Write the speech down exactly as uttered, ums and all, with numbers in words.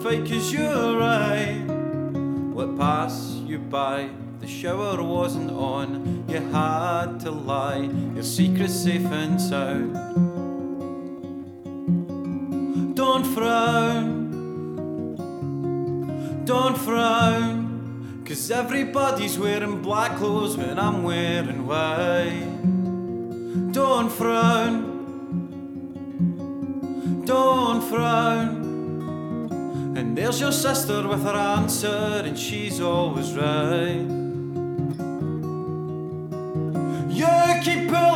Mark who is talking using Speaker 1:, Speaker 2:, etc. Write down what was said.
Speaker 1: fight cause you're right. Let pass you by. The shower wasn't on, you had to lie. Your secret's safe and sound. Don't frown, don't frown, cause everybody's wearing black clothes when I'm wearing white. Don't frown, don't frown. And there's your sister with her answer, and she's always right. You keep